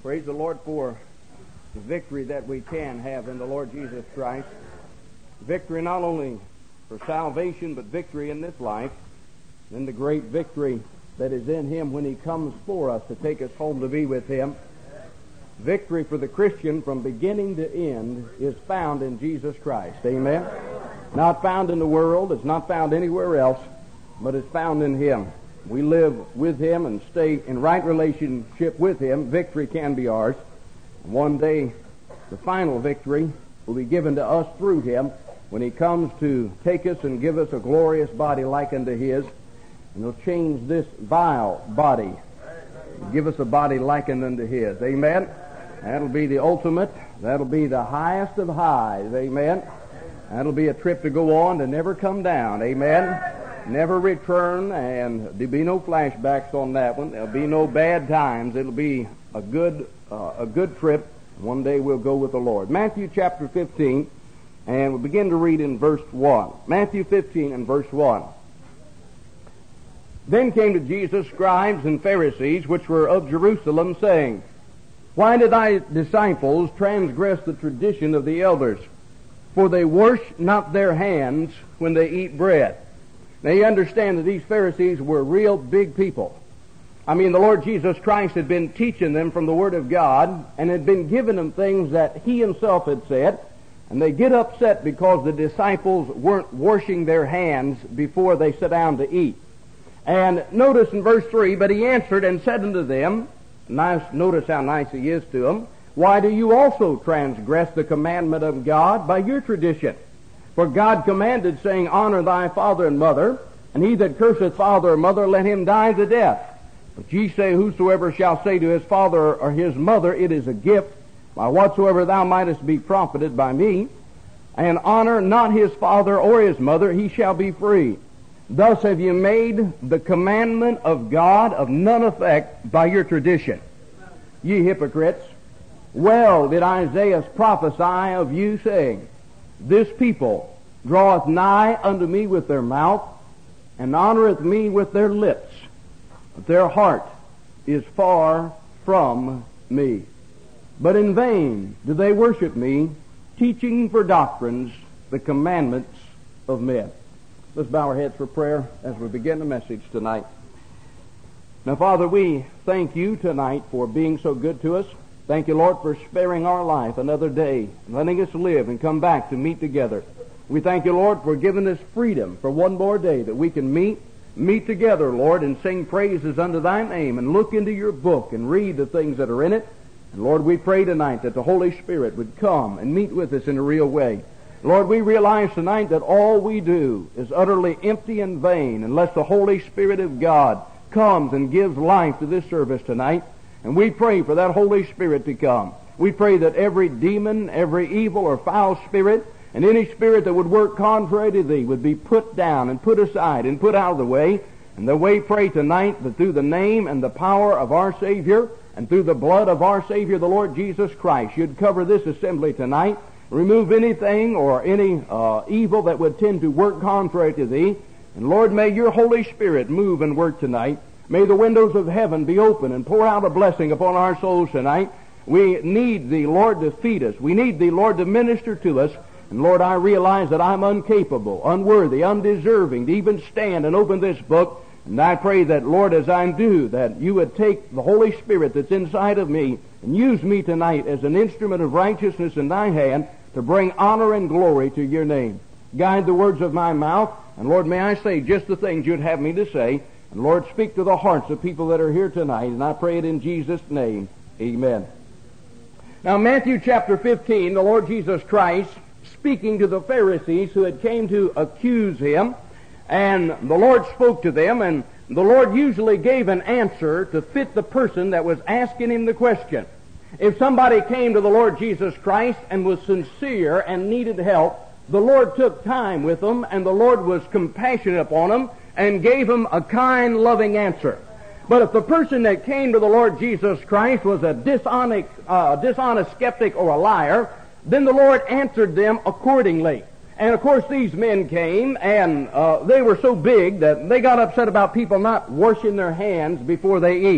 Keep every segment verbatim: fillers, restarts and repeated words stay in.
Praise the Lord for the victory that we can have in the Lord Jesus Christ. Victory not only for salvation, but victory in this life, and the great victory that is in Him when He comes for us to take us home to be with Him. Victory for the Christian from beginning to end is found in Jesus Christ. Amen? Not found in the world, it's not found anywhere else, but it's found in Him. We live with Him and stay in right relationship with Him. Victory can be ours. One day, the final victory will be given to us through Him when He comes to take us and give us a glorious body like unto His. And He'll change this vile body, give us a body likened unto His. Amen? That'll be the ultimate. That'll be the highest of highs. Amen? That'll be a trip to go on to never come down. Amen? Never return, and there'll be no flashbacks on that one. There'll be no bad times. It'll be a good, uh, a good trip. One day we'll go with the Lord. Matthew chapter fifteen, and we'll begin to read in verse one. Matthew fifteen and verse one. Then came to Jesus scribes and Pharisees, which were of Jerusalem, saying, Why did thy disciples transgress the tradition of the elders? For they wash not their hands when they eat bread. Now you understand that these Pharisees were real big people. I mean, the Lord Jesus Christ had been teaching them from the Word of God and had been giving them things that He Himself had said, and they get upset because the disciples weren't washing their hands before they sat down to eat. And notice in verse three, But He answered and said unto them, nice, notice how nice He is to them, Why do you also transgress the commandment of God by your tradition? For God commanded, saying, Honor thy father and mother, and he that curseth father or mother, let him die the death. But ye say, Whosoever shall say to his father or his mother, It is a gift, by whatsoever thou mightest be profited by me, and honor not his father or his mother, he shall be free. Thus have you made the commandment of God of none effect by your tradition. Ye hypocrites, well did Isaiah prophesy of you, saying, This people draweth nigh unto me with their mouth, and honoreth me with their lips, but their heart is far from me. But in vain do they worship me, teaching for doctrines the commandments of men. Let's bow our heads for prayer as we begin the message tonight. Now, Father, we thank You tonight for being so good to us. Thank You, Lord, for sparing our life another day, letting us live and come back to meet together. We thank You, Lord, for giving us freedom for one more day that we can meet, meet together, Lord, and sing praises unto Thy name and look into Your book and read the things that are in it. And Lord, we pray tonight that the Holy Spirit would come and meet with us in a real way. Lord, we realize tonight that all we do is utterly empty and vain unless the Holy Spirit of God comes and gives life to this service tonight. And we pray for that Holy Spirit to come. We pray that every demon, every evil or foul spirit, and any spirit that would work contrary to Thee would be put down and put aside and put out of the way. And that we pray tonight that through the name and the power of our Savior and through the blood of our Savior, the Lord Jesus Christ, You'd cover this assembly tonight. Remove anything or any uh, evil that would tend to work contrary to Thee. And Lord, may Your Holy Spirit move and work tonight. May the windows of heaven be open and pour out a blessing upon our souls tonight. We need Thee, Lord, to feed us. We need Thee, Lord, to minister to us. And Lord, I realize that I'm incapable, unworthy, undeserving to even stand and open this book. And I pray that, Lord, as I do, that You would take the Holy Spirit that's inside of me and use me tonight as an instrument of righteousness in Thy hand to bring honor and glory to Your name. Guide the words of my mouth. And Lord, may I say just the things You'd have me to say. And Lord, speak to the hearts of people that are here tonight, and I pray it in Jesus' name. Amen. Now, Matthew chapter fifteen, the Lord Jesus Christ speaking to the Pharisees who had came to accuse Him, and the Lord spoke to them, and the Lord usually gave an answer to fit the person that was asking Him the question. If somebody came to the Lord Jesus Christ and was sincere and needed help, the Lord took time with them, and the Lord was compassionate upon them, and gave him a kind, loving answer. But if the person that came to the Lord Jesus Christ was a dishonest, uh, dishonest skeptic or a liar, then the Lord answered them accordingly. And of course these men came, and uh, they were so big that they got upset about people not washing their hands before they eat.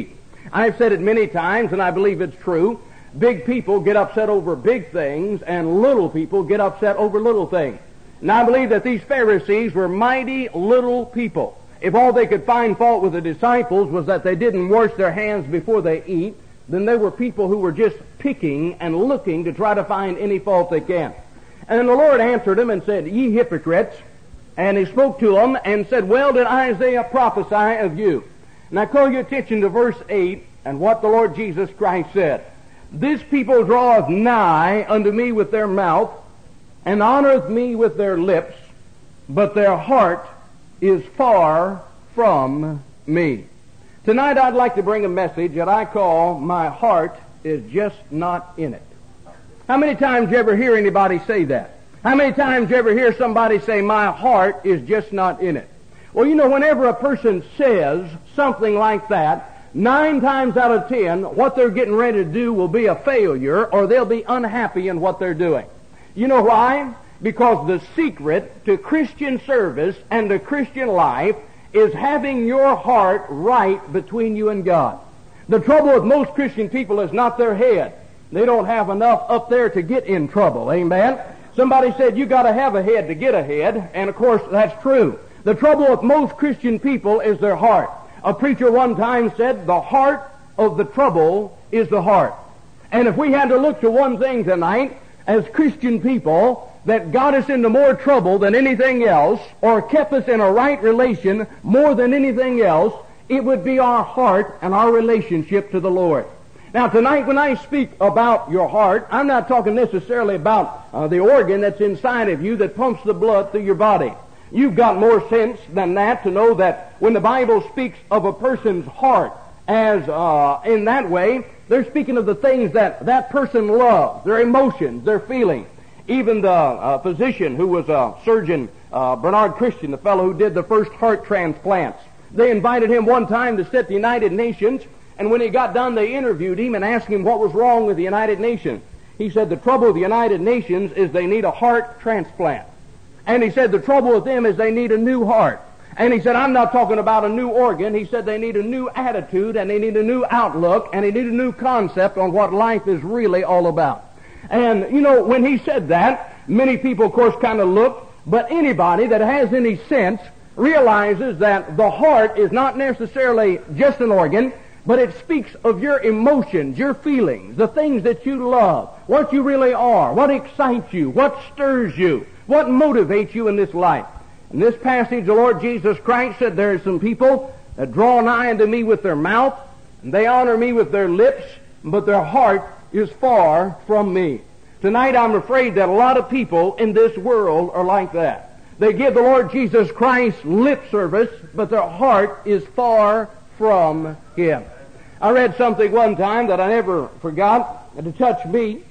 I've said it many times, and I believe it's true. Big people get upset over big things, and little people get upset over little things. And I believe that these Pharisees were mighty little people. If all they could find fault with the disciples was that they didn't wash their hands before they eat, then they were people who were just picking and looking to try to find any fault they can. And the Lord answered them and said, "Ye hypocrites," and He spoke to them and said, "Well did Isaiah prophesy of you." And I call your attention to verse eight and what the Lord Jesus Christ said. "This people draweth nigh unto me with their mouth, and honoreth me with their lips, but their heart is far from me." Tonight I'd like to bring a message that I call, "My heart is just not in it." How many times do you ever hear anybody say that? How many times do you ever hear somebody say, "My heart is just not in it"? Well, you know, whenever a person says something like that, nine times out of ten, what they're getting ready to do will be a failure, or they'll be unhappy in what they're doing. You know why? Because the secret to Christian service and to Christian life is having your heart right between you and God. The trouble with most Christian people is not their head. They don't have enough up there to get in trouble. Amen? Somebody said you got to have a head to get ahead, and of course that's true. The trouble with most Christian people is their heart. A preacher one time said, "The heart of the trouble is the heart." And if we had to look to one thing tonight, as Christian people, that got us into more trouble than anything else, or kept us in a right relation more than anything else, it would be our heart and our relationship to the Lord. Now tonight when I speak about your heart, I'm not talking necessarily about uh, the organ that's inside of you that pumps the blood through your body. You've got more sense than that to know that when the Bible speaks of a person's heart as uh, in that way, they're speaking of the things that that person loves, their emotions, their feelings. Even the uh, physician who was a surgeon, uh, Bernard Christian, the fellow who did the first heart transplants, they invited him one time to sit at the United Nations, and when he got done, they interviewed him and asked him what was wrong with the United Nations. He said the trouble with the United Nations is they need a heart transplant. And he said the trouble with them is they need a new heart. And he said, I'm not talking about a new organ. He said they need a new attitude, and they need a new outlook, and they need a new concept on what life is really all about. And, you know, when he said that, many people, of course, kind of looked, but anybody that has any sense realizes that the heart is not necessarily just an organ, but it speaks of your emotions, your feelings, the things that you love, what you really are, what excites you, what stirs you, what motivates you in this life. In this passage, the Lord Jesus Christ said there are some people that draw nigh unto me with their mouth, and they honor me with their lips, but their heart is far from me. Tonight I'm afraid that a lot of people in this world are like that. They give the Lord Jesus Christ lip service, but their heart is far from Him. I read something one time that I never forgot, and it touched me.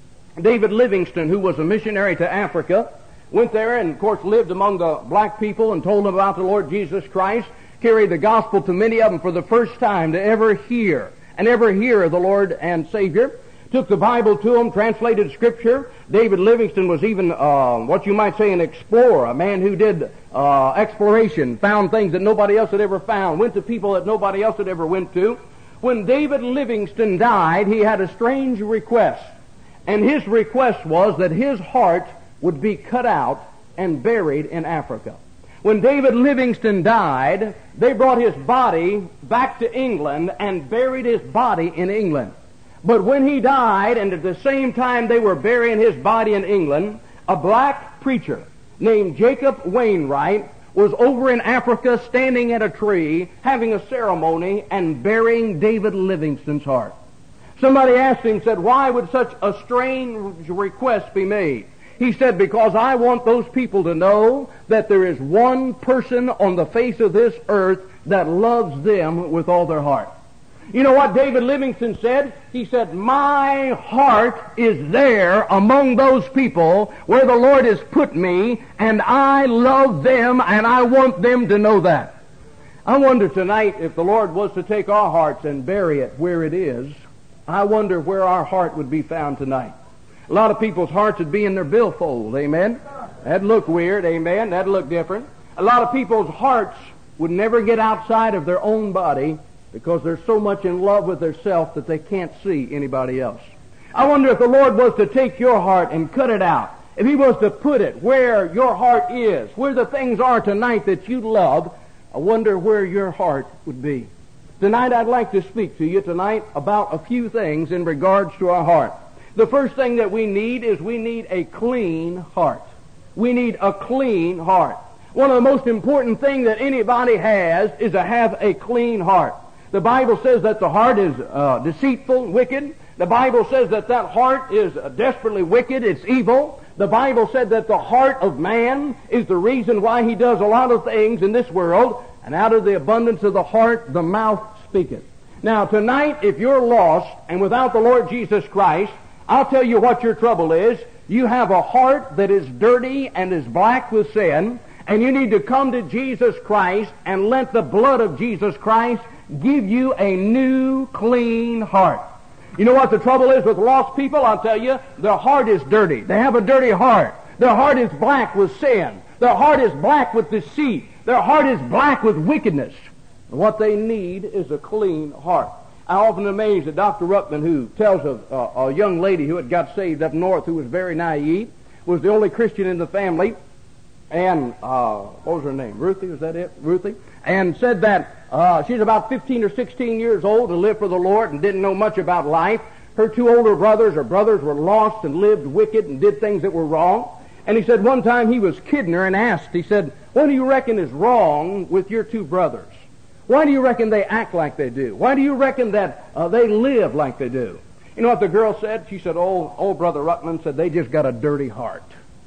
David Livingstone, who was a missionary to Africa, went there and, of course, lived among the black people and told them about the Lord Jesus Christ, carried the gospel to many of them for the first time to ever hear, and ever hear of the Lord and Savior. Took the Bible to them, translated Scripture. David Livingstone was even, uh, what you might say, an explorer, a man who did uh, exploration, found things that nobody else had ever found, went to people that nobody else had ever went to. When David Livingstone died, he had a strange request. And his request was that his heart would be cut out and buried in Africa. When David Livingstone died, they brought his body back to England and buried his body in England. But when he died, and at the same time they were burying his body in England, a black preacher named Jacob Wainwright was over in Africa standing at a tree, having a ceremony and burying David Livingstone's heart. Somebody asked him, said, why would such a strange request be made? He said, because I want those people to know that there is one person on the face of this earth that loves them with all their heart. You know what David Livingstone said? He said, my heart is there among those people where the Lord has put me, and I love them, and I want them to know that. I wonder tonight if the Lord was to take our hearts and bury it where it is, I wonder where our heart would be found tonight. A lot of people's hearts would be in their billfold, amen? That'd look weird, amen? That'd look different. A lot of people's hearts would never get outside of their own body because they're so much in love with themselves that they can't see anybody else. I wonder if the Lord was to take your heart and cut it out, if He was to put it where your heart is, where the things are tonight that you love, I wonder where your heart would be. Tonight I'd like to speak to you tonight about a few things in regards to our heart. The first thing that we need is we need a clean heart. We need a clean heart. One of the most important things that anybody has is to have a clean heart. The Bible says that the heart is uh, deceitful, wicked. The Bible says that that heart is uh, desperately wicked, it's evil. The Bible said that the heart of man is the reason why he does a lot of things in this world, and out of the abundance of the heart, the mouth speaketh. Now, tonight, if you're lost and without the Lord Jesus Christ, I'll tell you what your trouble is. You have a heart that is dirty and is black with sin, and you need to come to Jesus Christ and let the blood of Jesus Christ give you a new, clean heart. You know what the trouble is with lost people? I'll tell you, their heart is dirty. They have a dirty heart. Their heart is black with sin. Their heart is black with deceit. Their heart is black with wickedness. And what they need is a clean heart. I often amazed at Doctor Ruckman, who tells of uh, a young lady who had got saved up north who was very naive, was the only Christian in the family, and uh, what was her name? Ruthie, was that it? Ruthie? And said that uh, she's about fifteen or sixteen years old and lived for the Lord and didn't know much about life. Her two older brothers, or brothers, were lost and lived wicked and did things that were wrong. And he said one time he was kidding her and asked, he said, what do you reckon is wrong with your two brothers? Why do you reckon they act like they do? Why do you reckon that uh, they live like they do? You know what the girl said? She said, oh, old Brother Ruckman said, they just got a dirty heart.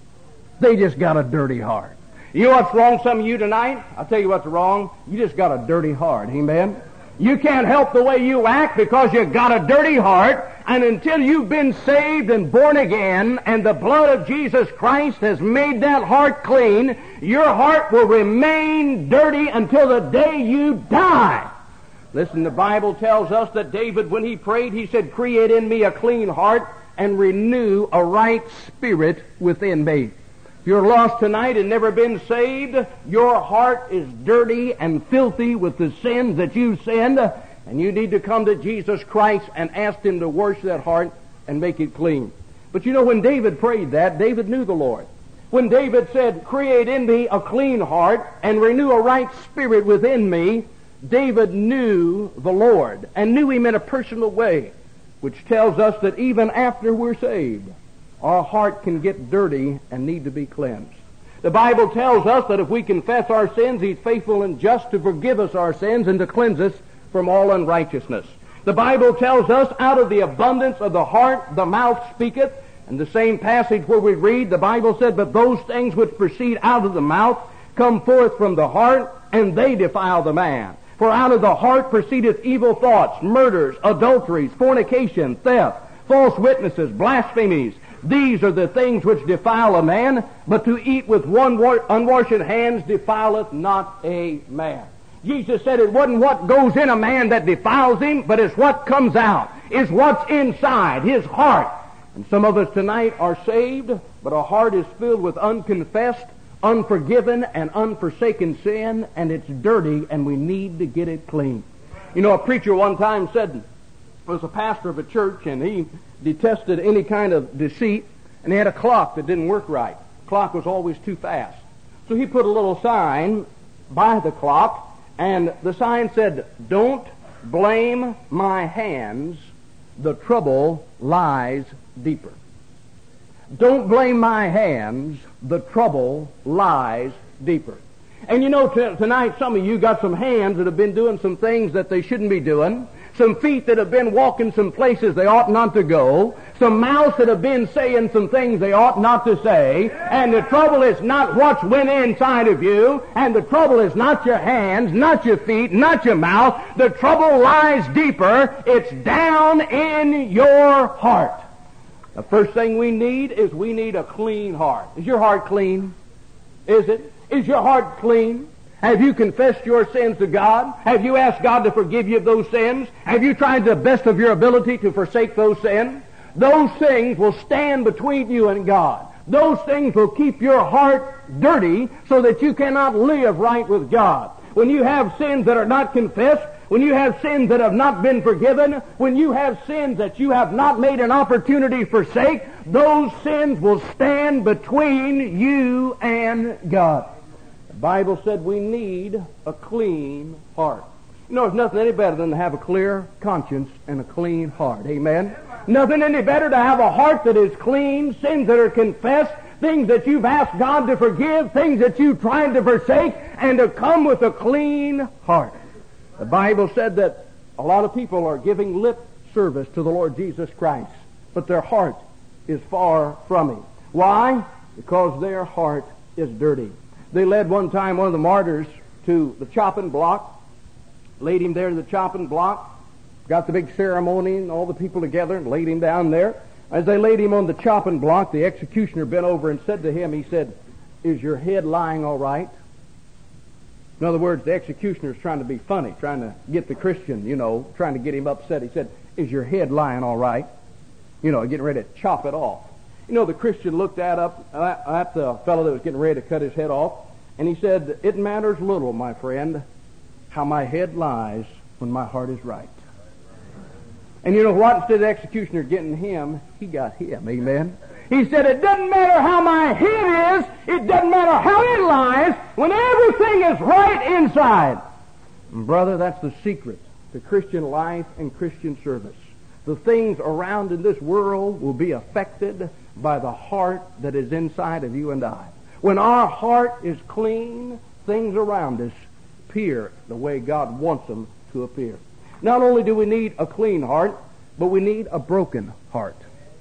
They just got a dirty heart. You know what's wrong some of you tonight? I'll tell you what's wrong. You just got a dirty heart. Amen? You can't help the way you act because you got a dirty heart. And until you've been saved and born again and the blood of Jesus Christ has made that heart clean, your heart will remain dirty until the day you die. Listen, the Bible tells us that David, when he prayed, he said, create in me a clean heart and renew a right spirit within me. If you're lost tonight and never been saved, your heart is dirty and filthy with the sins that you've sinned, and you need to come to Jesus Christ and ask Him to wash that heart and make it clean. But you know, when David prayed that, David knew the Lord. When David said, create in me a clean heart and renew a right spirit within me, David knew the Lord and knew Him in a personal way, which tells us that even after we're saved, our heart can get dirty and need to be cleansed. The Bible tells us that if we confess our sins, He's faithful and just to forgive us our sins and to cleanse us from all unrighteousness. The Bible tells us, out of the abundance of the heart the mouth speaketh. And the same passage where we read, the Bible said, but those things which proceed out of the mouth come forth from the heart, and they defile the man. For out of the heart proceedeth evil thoughts, murders, adulteries, fornication, theft, false witnesses, blasphemies. These are the things which defile a man, but to eat with one unwashed hands defileth not a man. Jesus said it wasn't what goes in a man that defiles him, but it's what comes out. It's what's inside, his heart. And some of us tonight are saved, but our heart is filled with unconfessed, unforgiven, and unforsaken sin, and it's dirty, and we need to get it clean. You know, a preacher one time said, was a pastor of a church, and he detested any kind of deceit, and he had a clock that didn't work right. The clock was always too fast. So he put a little sign by the clock, and the sign said, don't blame my hands, the trouble lies deeper. Don't blame my hands, the trouble lies deeper. And you know, t- tonight some of you got some hands that have been doing some things that they shouldn't be doing, some feet that have been walking some places they ought not to go, some mouths that have been saying some things they ought not to say, and the trouble is not what's went inside of you, and the trouble is not your hands, not your feet, not your mouth. The trouble lies deeper. It's down in your heart. The first thing we need is we need a clean heart. Is your heart clean? Is it? Is your heart clean? Have you confessed your sins to God? Have you asked God to forgive you of those sins? Have you tried the best of your ability to forsake those sins? Those things will stand between you and God. Those things will keep your heart dirty so that you cannot live right with God. When you have sins that are not confessed, when you have sins that have not been forgiven, when you have sins that you have not made an opportunity to forsake, those sins will stand between you and God. The Bible said we need a clean heart. You know, there's nothing any better than to have a clear conscience and a clean heart. Amen? Nothing any better to have a heart that is clean, sins that are confessed, things that you've asked God to forgive, things that you've tried to forsake, and to come with a clean heart. The Bible said that a lot of people are giving lip service to the Lord Jesus Christ, but their heart is far from Him. Why? Because their heart is dirty. They led one time one of the martyrs to the chopping block, laid him there to the chopping block, got the big ceremony and all the people together and laid him down there. As they laid him on the chopping block, the executioner bent over and said to him, he said, "Is your head lying all right?" In other words, the executioner is trying to be funny, trying to get the Christian, you know, trying to get him upset. He said, "Is your head lying all right?" You know, getting ready to chop it off. You know, the Christian looked at up at the fellow that was getting ready to cut his head off, and he said, "It matters little, my friend, how my head lies when my heart is right." And you know what? Instead of the executioner getting him, he got him. Amen. He said, "It doesn't matter how my head is. It doesn't matter how it lies when everything is right inside." And brother, that's the secret to Christian life and Christian service. The things around in this world will be affected by the heart that is inside of you and I. When our heart is clean, things around us appear the way God wants them to appear. Not only do we need a clean heart, but we need a broken heart.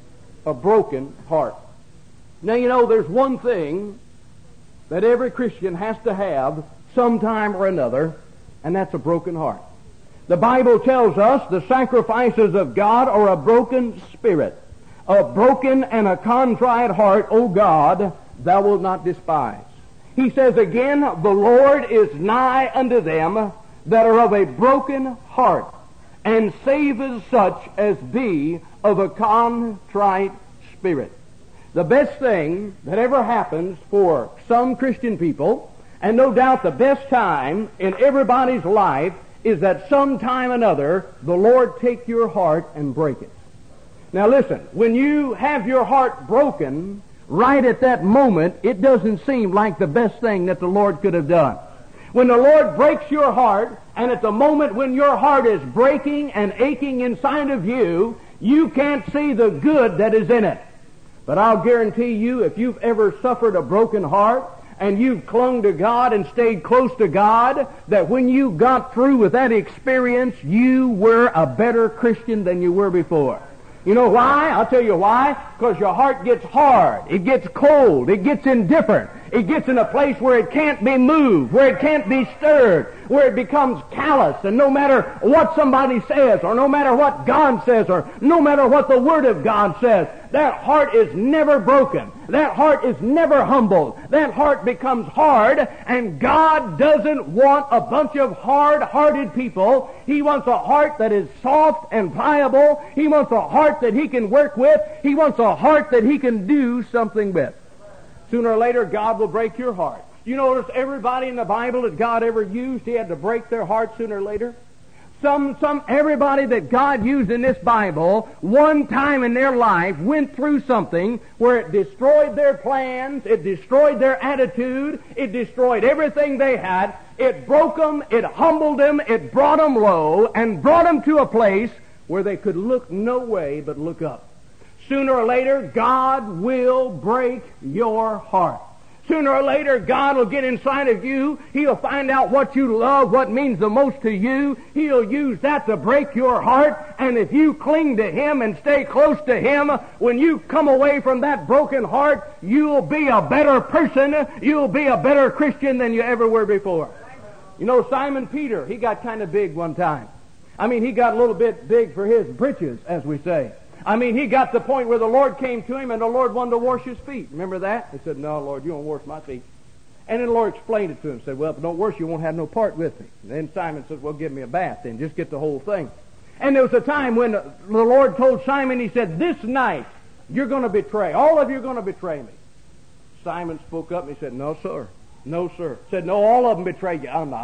A broken heart. Now, you know, there's one thing that every Christian has to have sometime or another, and that's a broken heart. The Bible tells us the sacrifices of God are a broken spirit. A broken and a contrite heart, O God, thou wilt not despise. He says again, the Lord is nigh unto them that are of a broken heart, and saveth such as be of a contrite spirit. The best thing that ever happens for some Christian people, and no doubt the best time in everybody's life, is that sometime or another the Lord take your heart and break it. Now listen, when you have your heart broken, right at that moment, it doesn't seem like the best thing that the Lord could have done. When the Lord breaks your heart, and at the moment when your heart is breaking and aching inside of you, you can't see the good that is in it. But I'll guarantee you, if you've ever suffered a broken heart, and you've clung to God and stayed close to God, that when you got through with that experience, you were a better Christian than you were before. You know why? I'll tell you why. Because your heart gets hard. It gets cold. It gets indifferent. It gets in a place where it can't be moved, where it can't be stirred, where it becomes callous, and no matter what somebody says, or no matter what God says, or no matter what the Word of God says, that heart is never broken. That heart is never humbled. That heart becomes hard, and God doesn't want a bunch of hard-hearted people. He wants a heart that is soft and pliable. He wants a heart that He can work with. He wants a heart that He can do something with. Sooner or later, God will break your heart. You notice everybody in the Bible that God ever used, He had to break their heart sooner or later. Some, some, everybody that God used in this Bible, one time in their life, went through something where it destroyed their plans, it destroyed their attitude, it destroyed everything they had. It broke them, it humbled them, it brought them low, and brought them to a place where they could look no way but look up. Sooner or later, God will break your heart. Sooner or later, God will get inside of you. He'll find out what you love, what means the most to you. He'll use that to break your heart. And if you cling to Him and stay close to Him, when you come away from that broken heart, you'll be a better person. You'll be a better Christian than you ever were before. You know, Simon Peter, he got kind of big one time. I mean, he got a little bit big for his britches, as we say. I mean, he got to the point where the Lord came to him and the Lord wanted to wash his feet. Remember that? He said, "No, Lord, you won't wash my feet." And then the Lord explained it to him. Said, "Well, if I don't wash you, won't have no part with me." And then Simon said, "Well, give me a bath then. Just get the whole thing." And there was a time when the Lord told Simon, He said, "This night you're going to betray. All of you are going to betray me." Simon spoke up and he said, "No, sir. No, sir." He said, "No, all of them betray you." "I'm not."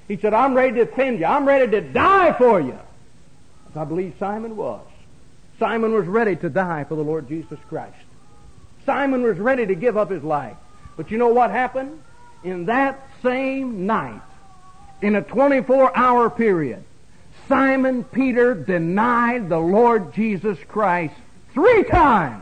He said, I'm ready to defend you. I'm ready to die for you. As I believe Simon was. Simon was ready to die for the Lord Jesus Christ. Simon was ready to give up his life. But you know what happened? In that same night, in a twenty-four hour period, Simon Peter denied the Lord Jesus Christ three times.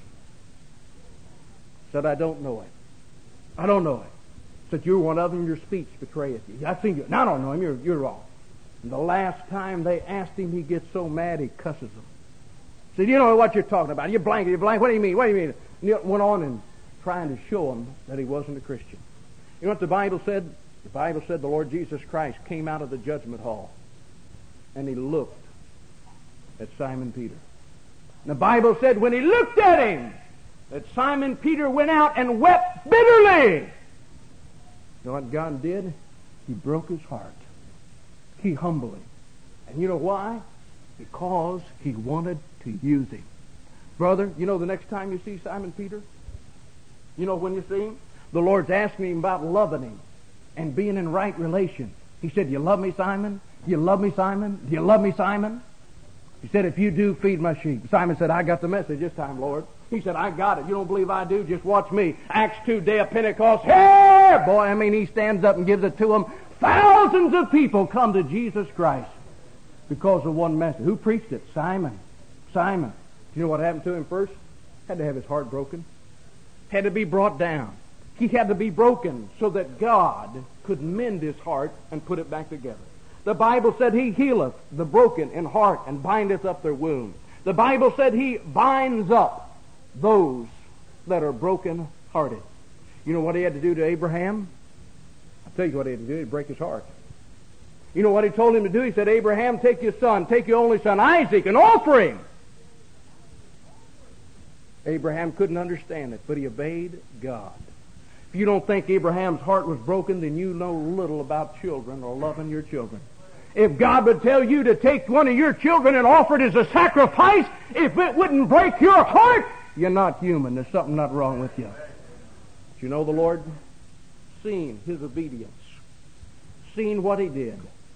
Said, I don't know him. I don't know him. Said, you're one of them, your speech betrayeth you. I've seen you. No, I don't know him. You're, you're wrong. And the last time they asked him, he gets so mad he cusses them. Said, you know what you're talking about. You're blank. You're blank. What do you mean? What do you mean? And he went on and trying to show him that he wasn't a Christian. You know what the Bible said? The Bible said the Lord Jesus Christ came out of the judgment hall and he looked at Simon Peter. And the Bible said when he looked at him, that Simon Peter went out and wept bitterly. You know what God did? He broke his heart. He humbled him. And you know why? Because he wanted to use him. Brother, you know the next time you see Simon Peter? You know when you see him? The Lord's asking him about loving him and being in right relation. He said, you love me, Simon? You love me, Simon? Do you love me, Simon? He said, if you do, feed my sheep. Simon said, I got the message this time, Lord. He said, I got it. You don't believe I do? Just watch me. Acts two, day of Pentecost. Hey! Boy, I mean, he stands up and gives it to them. Thousands of people come to Jesus Christ because of one message. Who preached it? Simon. Simon. Do you know what happened to him first? Had to have his heart broken. Had to be brought down. He had to be broken so that God could mend his heart and put it back together. The Bible said he healeth the broken in heart and bindeth up their wounds. The Bible said he binds up those that are broken hearted. You know what he had to do to Abraham? I'll tell you what he had to do. He'd break his heart. You know what he told him to do? He said, Abraham, take your son, take your only son, Isaac, and offer him. Abraham couldn't understand it, but he obeyed God. If you don't think Abraham's heart was broken, then you know little about children or loving your children. If God would tell you to take one of your children and offer it as a sacrifice, if it wouldn't break your heart, you're not human. There's something not wrong with you. But you know the Lord, seeing his obedience, seeing what he did,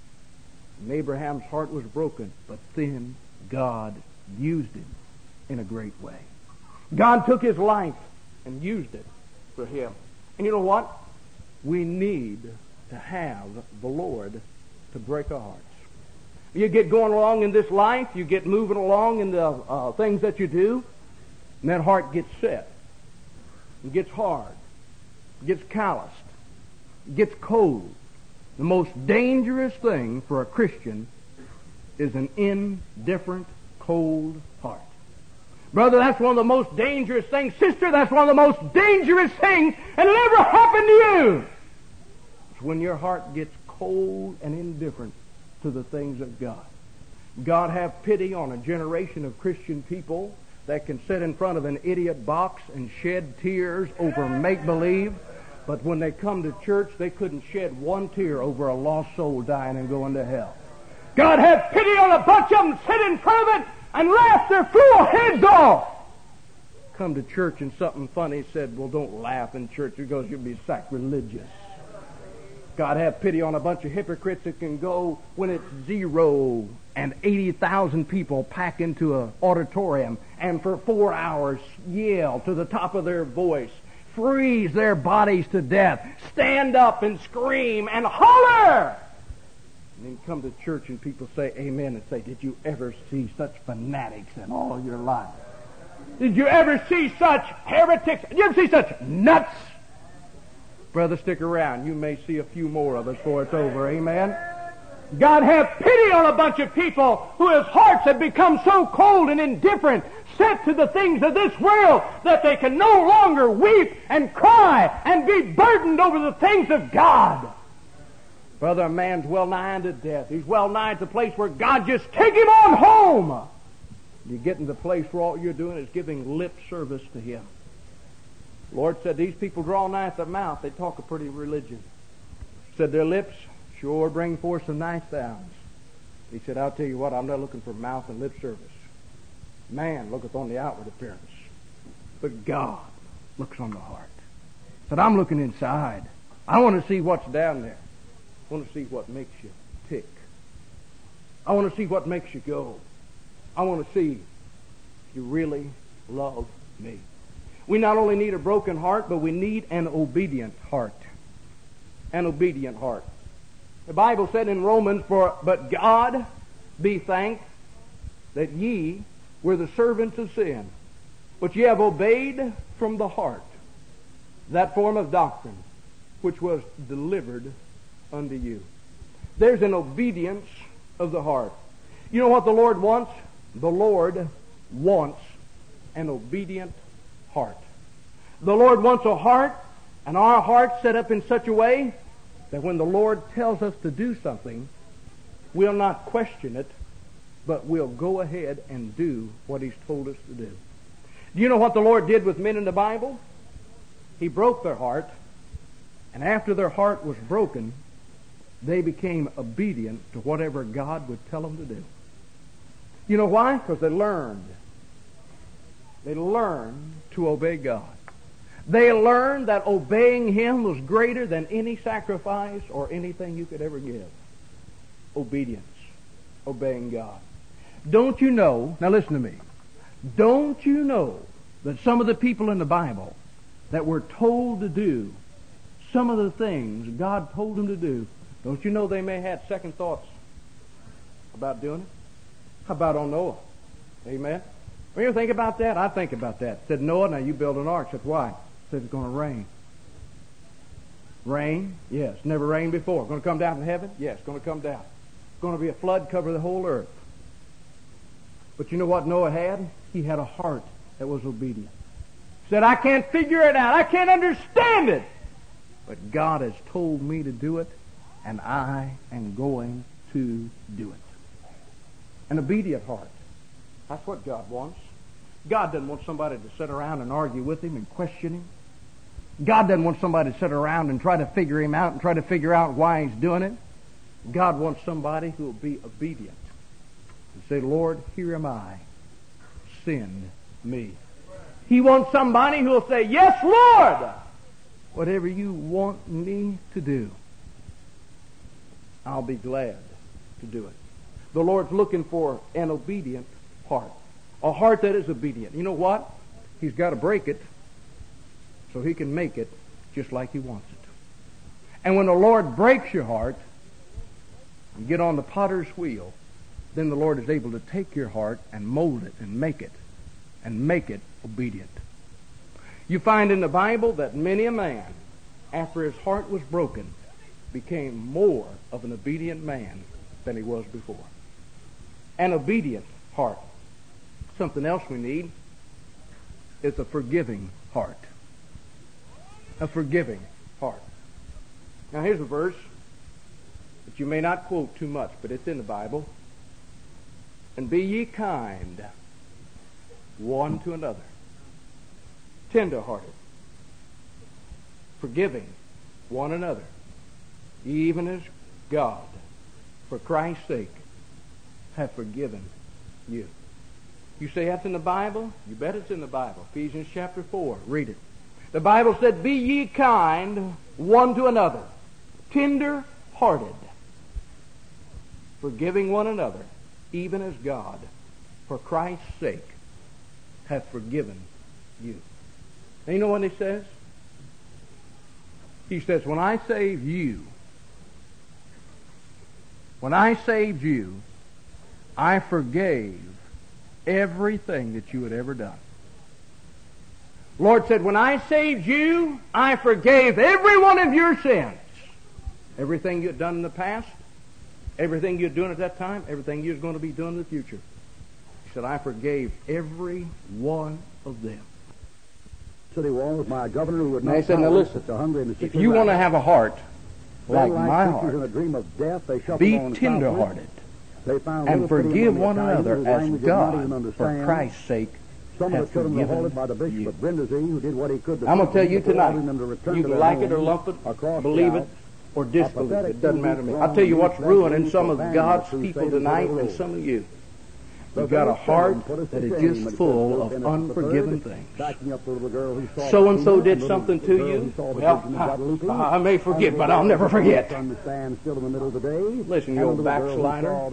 and Abraham's heart was broken, but then God used him in a great way. God took his life and used it for him. And you know what? We need to have the Lord to break our hearts. You get going along in this life, you get moving along in the uh, things that you do, and that heart gets set. It gets hard. It gets calloused. It gets cold. The most dangerous thing for a Christian is an indifferent, cold heart. Brother, that's one of the most dangerous things. Sister, that's one of the most dangerous things that will ever happen to you. It's when your heart gets cold and indifferent to the things of God. God have pity on a generation of Christian people that can sit in front of an idiot box and shed tears over make-believe, but when they come to church, they couldn't shed one tear over a lost soul dying and going to hell. God have pity on a bunch of them sit in front of it and laugh their fool heads off. Come to church and something funny said, well, don't laugh in church because you'll be sacrilegious. God have pity on a bunch of hypocrites that can go when it's zero and eighty thousand people pack into an auditorium and for four hours yell to the top of their voice, freeze their bodies to death, stand up and scream and holler. And then come to church and people say amen and say, did you ever see such fanatics in all your life? Did you ever see such heretics? Did you ever see such nuts? Brother, stick around. You may see a few more of us before it's over. Amen? God have pity on a bunch of people whose hearts have become so cold and indifferent, set to the things of this world, that they can no longer weep and cry and be burdened over the things of God. Brother, a man's well nigh unto death. He's well nigh to the place where God just take him on home. You get in the place where all you're doing is giving lip service to him. The Lord said, these people draw nigh at their mouth. They talk a pretty religion. Said their lips sure bring forth some nice sounds. He said, I'll tell you what, I'm not looking for mouth and lip service. Man looketh on the outward appearance, but God looks on the heart. Said, I'm looking inside. I want to see what's down there. I want to see what makes you tick. I want to see what makes you go. I want to see if you really love me. We not only need a broken heart, but we need an obedient heart. An obedient heart. The Bible said in Romans, for but God be thanked that ye were the servants of sin, but ye have obeyed from the heart that form of doctrine which was delivered unto you. There's an obedience of the heart. You know what the Lord wants? The Lord wants an obedient heart. The Lord wants a heart, and our heart set up in such a way that when the Lord tells us to do something, we'll not question it, but we'll go ahead and do what He's told us to do. Do you know what the Lord did with men in the Bible? He broke their heart, and after their heart was broken, they became obedient to whatever God would tell them to do. You know why? Because they learned. They learned to obey God. They learned that obeying Him was greater than any sacrifice or anything you could ever give. Obedience. Obeying God. Don't you know, now listen to me, don't you know that some of the people in the Bible that were told to do some of the things God told them to do, don't you know they may have had second thoughts about doing it? How about on Noah? Amen? When you think about that, I think about that. Said, Noah, now you build an ark. Said, why? Said, it's going to rain. Rain? Yes. Never rained before. Going to come down from heaven? Yes. Going to come down. Going to be a flood, cover the whole earth. But you know what Noah had? He had a heart that was obedient. Said, I can't figure it out. I can't understand it. But God has told me to do it, and I am going to do it. An obedient heart. That's what God wants. God doesn't want somebody to sit around and argue with Him and question Him. God doesn't want somebody to sit around and try to figure Him out and try to figure out why He's doing it. God wants somebody who will be obedient and say, Lord, here am I. Send me. He wants somebody who will say, yes, Lord, whatever you want me to do, I'll be glad to do it. The Lord's looking for an obedient heart. A heart that is obedient. You know what? He's got to break it so He can make it just like He wants it. And when the Lord breaks your heart, you get on the potter's wheel, then the Lord is able to take your heart and mold it and make it and make it obedient. You find in the Bible that many a man, after his heart was broken, became more of an obedient man than he was before. An obedient heart. Something else we need is a forgiving heart. A forgiving heart. Now here's a verse that you may not quote too much, but it's in the Bible. And be ye kind one to another, tender-hearted, forgiving one another, even as God, for Christ's sake, hath forgiven you. You say that's in the Bible? You bet it's in the Bible. Ephesians chapter four. Read it. The Bible said, be ye kind one to another, tender-hearted, forgiving one another, even as God, for Christ's sake, hath forgiven you. And you know what He says? He says, when I saved you, when I saved you, I forgave everything that you had ever done. Lord said, when I saved you, I forgave every one of your sins. Everything you had done in the past, everything you were doing at that time, everything you was going to be doing in the future. He said, I forgave every one of them. City walls, my governor who would now not he said, now listen, if you want to have a heart like my heart, in a dream of death, they be tender-hearted and forgive one another as God, for Christ's sake, Some of hath the children were forgiven hauled by the Bishop you. of Brindisi, who did what he could to I'm going to tell you to allow tonight, them to return you to can their like it or homes lump it, across believe the it, Alps. or disbelieve it. pathetic It doesn't matter to me. I'll tell you what's ruining some of God's people tonight and some of you. You've got a heart that is just full of unforgiven things. So-and-so did something to you. Well, I, I may forget, but I'll never forget. Listen, you old backslider.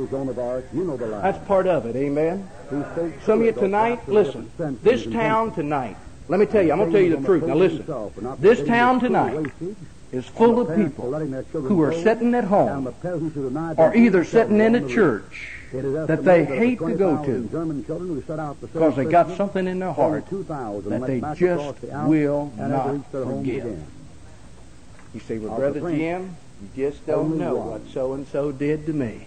That's part of it, amen? Some of you tonight, listen, this town tonight, let me tell you, I'm going to tell you the truth. Now listen, this town tonight is full of people who are sitting at home or either sitting in a church that they hate to go to because they got something in their heart that they just will not forgive. You say, well, Brother Jim, you just don't know what so-and-so did to me.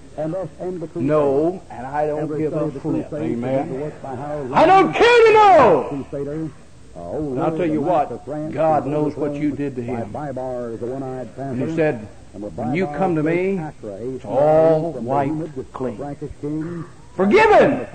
No, and I don't give a flip, amen. I don't care to know! And I'll tell you what, God knows what you did to him. And he said, when you come to me, it's all wiped clean. Forgiven!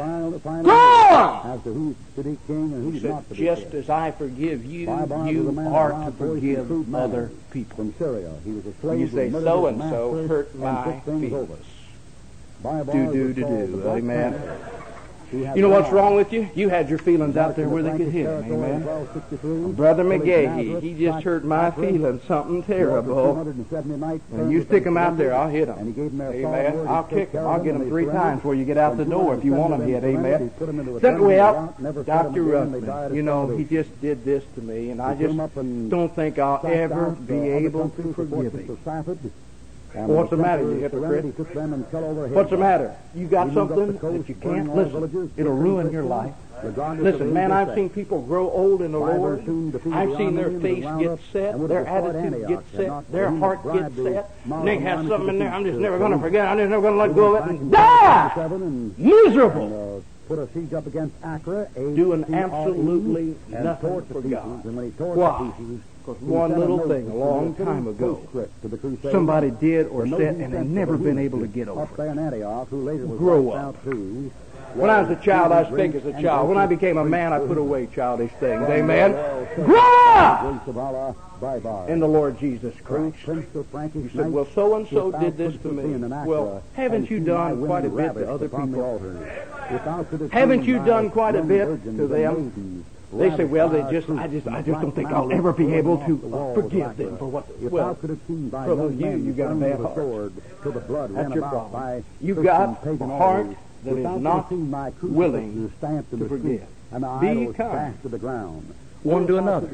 Gone! He said, just as I forgive you, you are to forgive other people. You say, so-and-so hurt my feelings. Do, do, do, do. Amen. You know what's wrong with you? You had your feelings out there where they could hit them, amen? Brother McGahee, he just hurt my feelings, something terrible. And you stick them out there, I'll hit them. Amen. I'll kick them. I'll get them three times before you get out the door if you want them hit, amen? Then, well, Doctor Russman, you know, he just did this to me, and I just don't think I'll ever be able to forgive him. Well, what's the matter, you hypocrite? What's the matter? You got something that you can't listen. It'll ruin your life. Listen, man, I've seen people grow old in the Lord. I've seen their face get set, their attitude get set, their heart get set. And they have something in there, I'm just never going to forget, I'm just never going to let go of it, and die! Miserable! Put a siege up against Accra, doing absolutely nothing for God. Why? Because one little thing a long time ago, somebody did or said, and they've never been able to get over it. Grow up. When I was a child, I spake as a child. When I became a man, I put away childish things. Amen. Grow up! In the Lord Jesus Christ. You said, well, so-and-so did this to me. Well, haven't you done quite a bit to other people? Haven't you done quite a bit to them? They say, well, they just, I just, I just don't think I'll ever be able to uh, forgive them for what. Well, trouble you, you got a bad heart. That's your problem. You got a heart that is not willing to forgive. Be kind one to another.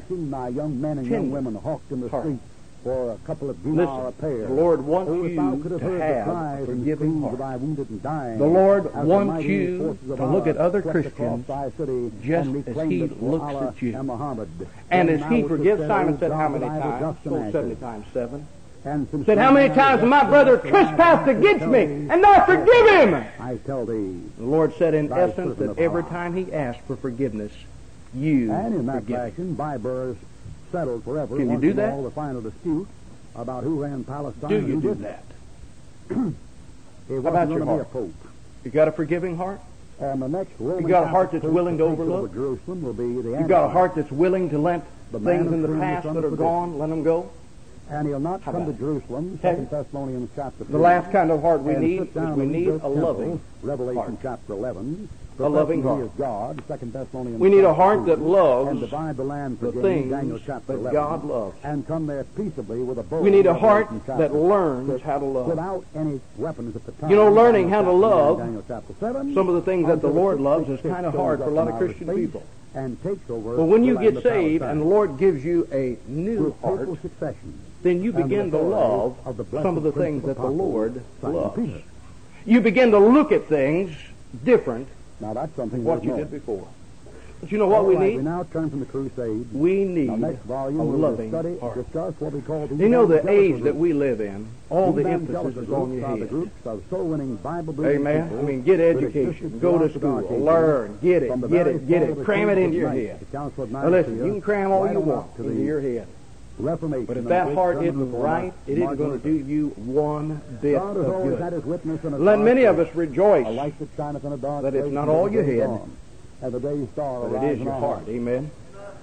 Tender. For a couple of dinar a pair. The Lord wants oh, you to have a forgiving heart. The Lord wants you to look at other Christians just as He looks at you. And as He forgives, Simon said, how many times? Oh, seventy times seven. Said, how many times has my brother trespassed against me, and I forgive him? I tell thee. The Lord said, in essence, that every time He asked for forgiveness, you and in that fashion, Bybur's settled forever. Can you do that? All the final dispute about who ran Palestine. Do you do that? How about your heart? You got a forgiving heart? And the next you got a heart that's willing to overlook? Jerusalem will be the you got a heart that's willing to let the things in the past that are gone, let them go? And he'll not come to Jerusalem. Second Thessalonians chapter three. The last kind of heart we need is we need a loving Revelation chapter eleven. A loving heart. God, Second Thessalonians we need a heart that loves and divide the, land the things Daniel chapter that God loves. And come there peaceably with a bow. We need a heart that learns how to love. Without any weapons at the time. You know, learning how to love seven, some of the things that the Lord loves is kind of hard for a lot of Christian people. And takes over but when you get saved and the Lord gives you a new heart, then you begin to love some of the things that the Lord loves. You begin to look at things different now that's something what you did before. But you know what we need? We now turn from the crusade. We need now, next volume, a loving study, heart. Discuss what we call the you know the age that we live in, all the emphasis is on your head. Groups of soul-winning Bible Amen. I mean, get education, go to school, learn, get it, get it, get it, cram it into your head. Now listen, you can cram all you want into your head. Reformation. But if that heart isn't right, it isn't going to do you one bit of good. Let many of us rejoice that it's not all your head, but it is your heart. Amen.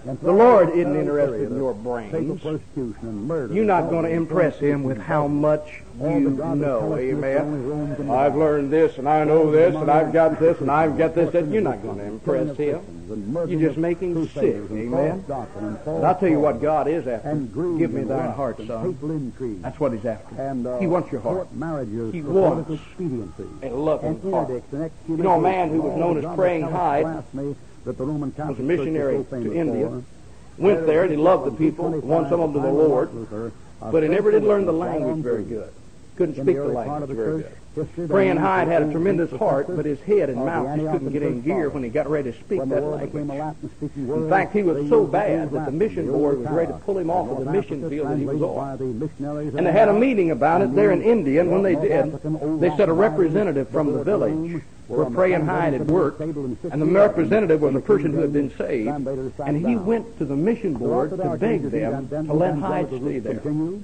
The Lord isn't interested in your brains. Persecution and murder. You're not going to impress Him with how much you know. Amen. I've learned this, and I know this, and I've got this, and I've got this. That you're not going to impress Him. You just make Him sick. Amen. And I'll tell you what God is after. Give me thy heart, son. That's what He's after. He wants your heart. He wants a loving heart. You know, a man who was known as Praying Hyde was a missionary to India. Went there and he loved the people, won some of them to the Lord, but he never did learn the language very good. Couldn't speak the language very good. Praying Hyde had a tremendous heart, but his head and mouth just couldn't get in gear when he got ready to speak that language. In fact, he was so bad that the mission board was ready to pull him off of the mission field that he was on. And they had a meeting about it there in India, and when they did, they sent a representative from the village where Praying Hyde had worked, and the representative was a person who had been saved, and he went to the mission board to beg them to let Hyde stay there.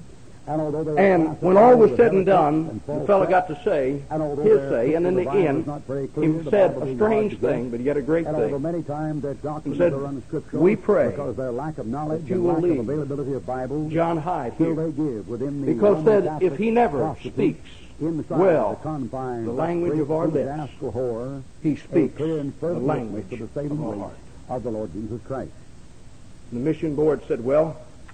And when all was said and done, the fellow got to say his say, and in the end, he said a strange thing, but he had a great thing. He said, we pray that you will leave John Hyde here, because said, if he never speaks well the language of our lips, he speaks the language of our heart. Of the Lord Jesus Christ. The mission board said, well,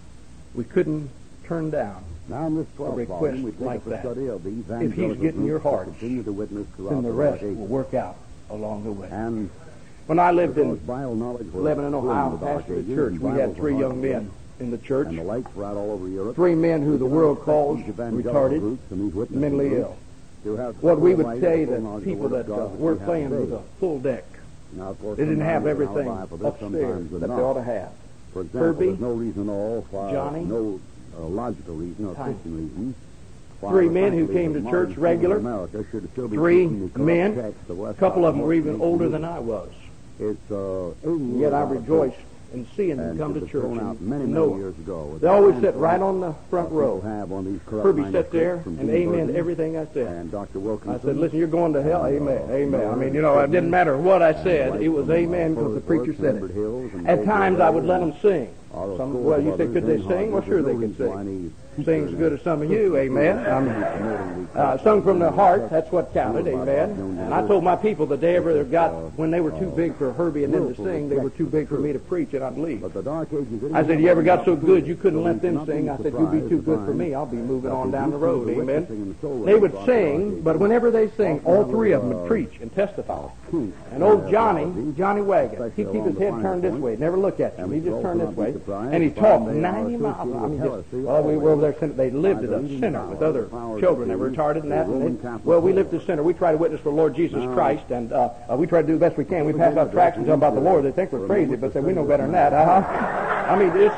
we couldn't turn down Now in this a twelfth request volume, we take like up a that. study of the If He's evangelism getting your group heart, that continue to witness throughout then the the rest Ages. will work out along the way. And When I lived because in Bible knowledge was Lebanon, full in Ohio, the Dark pastored a Ages, church, and we Bibles had were three hard young to men read, in the church, and the lights were out all over Europe. three men who the world calls These evangelical retarded, groups and these witnessing mentally groups ill. to have What we full would light say and full that knowledge of the people Word of that uh, God that were we have playing with today. a full deck, Now, of course, they didn't have sometimes in our everything Bible, this, upstairs sometimes that they're they not. ought to have. For example, Herbie, there's no reason at all why, Johnny, no uh, logical reason or Tiny. Christian reason. why Three the men who faculties came of to modern church schools in regular, America should still be three teaching the corrupt men, text of a Westcott couple of them and were even Morton older and than I was. It's uh, eighty Yet I years out of rejoice church, in seeing them and come it to was church thrown out and many, many know years ago. they always sit right on the front People row. have on these corrupt Herbie sat there manuscripts from and Dean amen to Burton everything I said. and Doctor Wilkinson. I said, listen, you're going to hell. and, Amen. uh, Amen. I mean, Miller you know, it and didn't matter what I and said. Light It was from, uh, amen because the preacher Forest said Works, it. Hills, and At Gold times River I would let and them sing. all those Some, scores well, of you say, others could they in sing? Well, Harvard. sure There's they no could reason why sing. any Sing as teacher good as some of you. Amen. I mean, promoting the Uh, sung from the heart, that's what counted, amen. And I told my people the day ever got, when they were too big for Herbie and them to sing, they were too big for me to preach, and I'd leave. But the Dark Ages, I said, you ever got so good you couldn't let them sing? I said, you'll be too good for me. I'll be moving on down the road, amen. They would sing, but whenever they sing, all three of them would preach and testify. And old Johnny, Johnny Wagon, he'd keep his head turned this way, never look at you. He'd just turn this way, and he talked ninety miles an hour. I mean, just, well, we were over there, they lived at a center with other children that were retarded and that. And they, well, we lived at the center. We try to witness for the Lord Jesus Christ, and uh, uh, we try to do the best we can. We pass out tracts and tell them about the Lord. They think we're crazy, but say, we know better than that. Uh-huh. I mean, it's...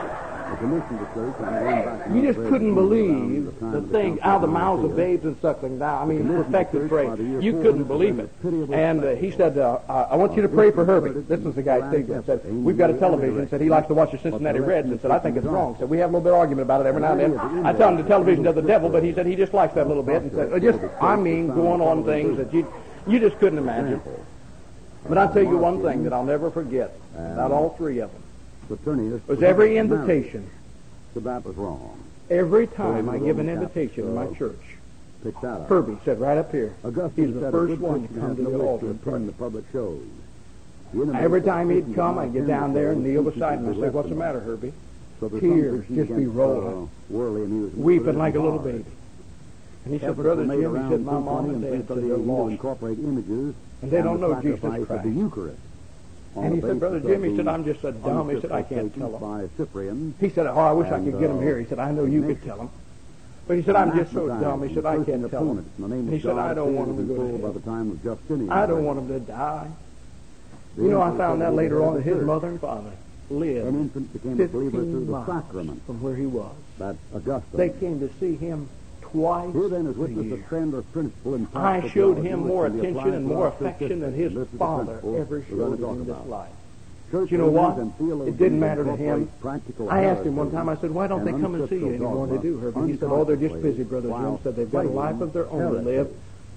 You just couldn't believe the thing out of the mouths of babes and suckling down. I mean, perfected praise. You couldn't believe it. And uh, he said, uh, I want you to pray for Herbie. This was the guy that said, we've got a television. He said, he likes to watch the Cincinnati Reds. And said, I think it's wrong. He said, we have a little bit of argument about it every now and then. I tell him the television does the devil, but he said he just likes that a little bit. And said, uh, just, I mean, going on things that you, you just couldn't imagine. But I'll tell you one thing that I'll never forget about all three of them. Was every invitation. So that was wrong. Every time I give an invitation in my church, Herbie said right up here, he's the first one to come to the altar and pray. The public shows. Every time he'd come, I'd get down there and kneel beside him and say, what's the matter, Herbie? Tears just be rolling, weeping like a little baby. And he said, Brother Jim, he said, my mom and dad said they're lost, and they don't know Jesus Christ. And he said, Brother Jim, he said, I'm just so dumb. He said, I can't tell them. He said, oh, I wish I could get him here. He said, I know you could tell him. But he said, I'm just so dumb. He said, I can't tell him. And he said, I don't want him to go to hell. I don't want him to die. You know, I found that later on that his mother and father lived fifteen miles from where he was. They came to see him twice a year. I showed him more attention and more affection than his father ever showed him in this life. But you know what? It didn't matter to him. I asked him one time, I said, why don't they come and see you anymore than they do, Herbie? He said, oh, they're just busy, Brother Jim. Said they've got a life of their own to live.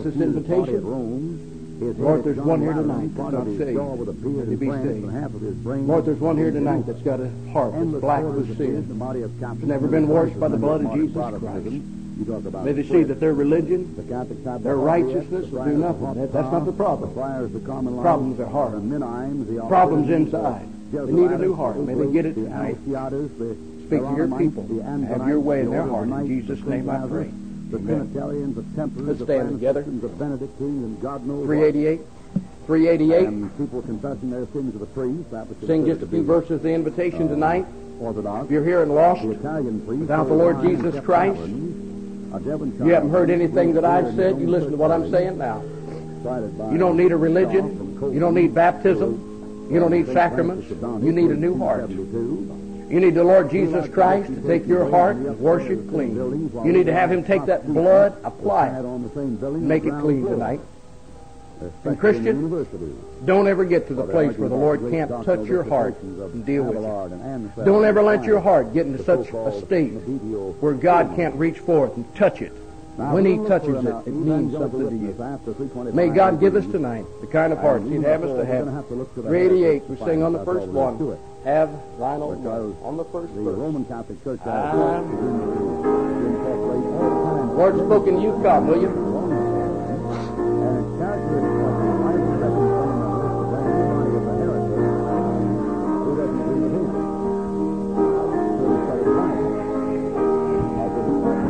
this persecuted party at invitation? Rome His Lord, head there's John one here Wilder, tonight part that's of not his saved. jaw with a beard Let and it be plants, saved. and half of his brain. Lord, there's one here tonight that's got a heart that's Endless black quarters with of his, sin. the body of Catholic. It's never been washed by the blood of Modern Jesus Protestantism. Christ. You talk about May they it. see that their religion, The Catholic type their of righteousness the will do friars, nothing. the That- that's not the problem. The friars, the common law, Problems are heart. The minimes, the Problems Albertans, inside. the They need a new Jesuitites, heart. the May they get it the tonight. Alciatas, the Speak to your Hieronymites, people. the Have your way in their Antonites, heart. the In Orlanites, Jesus' the name I Cluniacs, pray. The Amen. Trinitarians, the Templars, Let's the stand together. Franciscans, the Benedictines, and God knows three what. eighty-eight. three eighty-eight. And people confessing their sins to the priest. That was Sing considered just a to few be, verses of the invitation uh, tonight. Orthodox. If you're here and lost, The Italian priest, without the Lord Orion Jesus kept Christ, taverns. A Devonshire you haven't heard anything that I've priest said, in you his listen to what I'm own saying now. cited by You don't need a Shaw religion. from Coleman You don't need baptism. to You don't need Saint sacraments. Francis of Assisi, You need a new heart. eighteen seventy-two. You need the Lord Jesus Christ to take your heart and wash it clean. You need to have Him take that blood, apply it, and make it clean tonight. And Christian, don't ever get to the place where the Lord can't touch your heart and deal with you. Don't ever let your heart get into such a state where God can't reach forth and touch it. When He touches it, it means something to you. May God give us tonight the kind of hearts He'd have us to have. three eighty-eight, we sing on the first one. Have thine own way. On the first The verse. Roman Catholic Church Ah. has to incorporate all kinds of Lord spoken, you come, will you? and it's characteristic of the life of second fundamentalists that anybody of the heretic who doesn't agree with him. So he started fighting. I'll give you one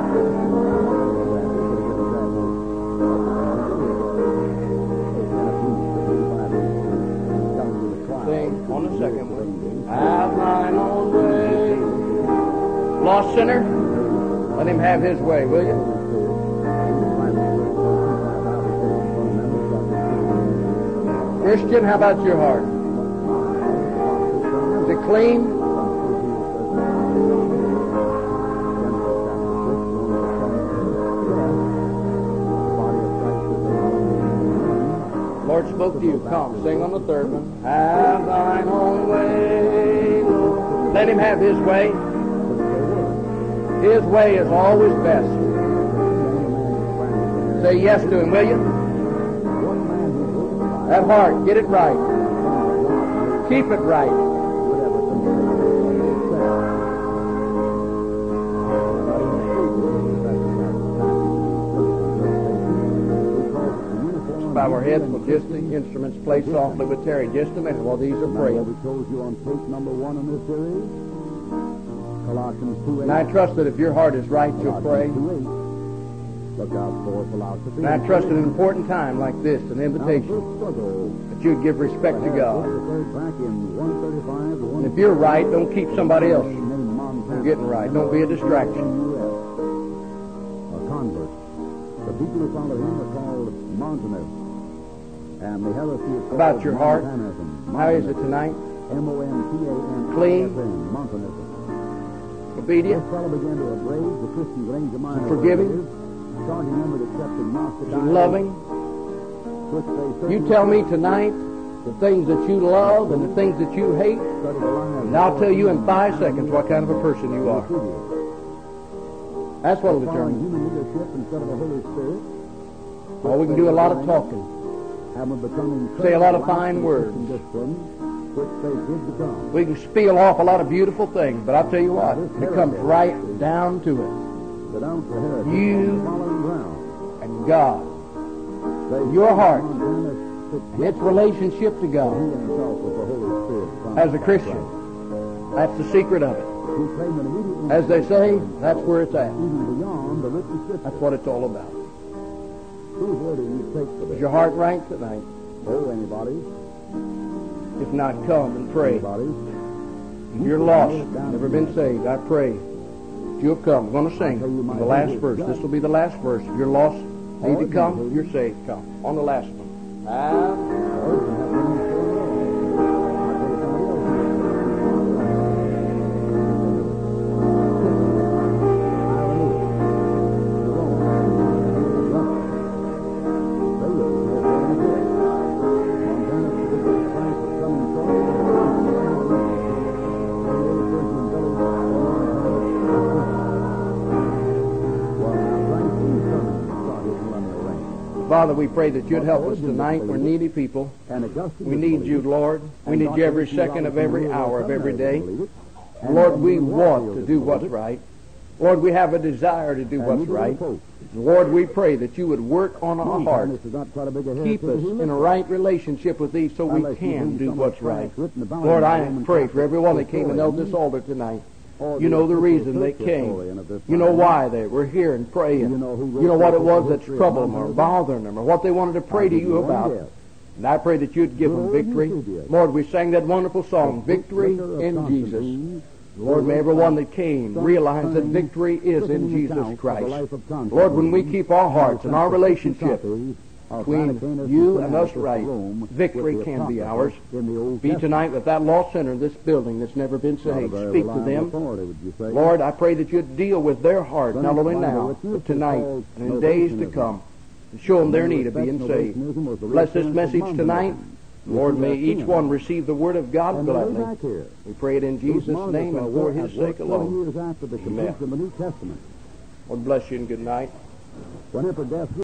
Sing on the second one. Have thine own way. Lost sinner, let him have his way, will you? Christian, how about your heart? Is it clean? Lord spoke to you. Come, sing on the third one. Have thine own way, Lord. Let him have his way. His way is always best. Say yes to him, will you? That heart, get it right. Keep it right. Bow our heads, we'll just the instruments play softly with Terry just a minute while these are Remember what praying. we told you on tape number one in this series? Colossians two eight. And I trust that if your heart is right, you'll pray. Colossians two eight. Look out for philosophy. And I trust at an important time like this, an Now, the invitation, first struggle that you'd give respect to God. the third back in one thirty-five to And if you're right, don't keep somebody else named Montana. from getting right. Don't be a distraction. U S A convert. The people who follow him are called Montanism. And the heresy is called About your heart, Montanism. how is it tonight? M O N T A N Clean? Montanism. Obedient? This fellow began to abrade the Christians in Asia Minor. Forgiving? Charging them with accepting Gnostic Is it loving? which they You tell me tonight the things that you love and the things that you hate, and I'll tell you in five seconds what kind of a person you are. That's what will Following determine. human leadership instead of the Holy Spirit. Well, we can do a lot of talking. Have them becoming Say a lot of fine words. discipline, which they did become. We can spiel off a lot of beautiful things, but I'll tell you what, it comes right down to it. But out for heresy You- on the following ground. And God, They your heart, Montana and its relationship to he God himself with the Holy Spirit. as a Christian, that's the secret of it. He claimed that immediately As they say, that's where it's at. even beyond the written scripture. That's what it's all about. Whose word do you take for Is this? your heart right tonight? Oh, anybody? If not, come and pray. Anybody? If you're lost, never been saved, I pray you'll come. We're going to sing from the last verse. This will be the last verse. If you're lost, need to come, you're saved, come. On the last one. Ah. Father, we pray that you'd help us tonight. We're needy people. We need you, Lord. We need you every second of every hour of every day. Lord, we want to do what's right. Lord, we have a desire to do what's right. Lord, we pray that you would work on our hearts. Keep us in a right relationship with thee so we can do what's right. Lord, I pray for everyone that came and held this altar tonight. You know the reason they came. You know why they were here and praying. You know what it was that's troubling them or bothering them or what they wanted to pray to you about. And I pray that you'd give them victory. Lord, we sang that wonderful song, Victory in Jesus. Lord, may everyone that came realize that victory is in Jesus Christ. Lord, when we keep our hearts and our relationship between you and us right, victory can be ours. Be tonight with that lost sinner in this building that's never been saved. Speak to them. Lord, I pray that you'd deal with their heart, not only now, but tonight and in days to come, and show them their need of being saved. Bless this message tonight. Lord, may each one receive the word of God gladly. We pray it in Jesus' name and for his sake alone. Amen. Lord bless you and good night.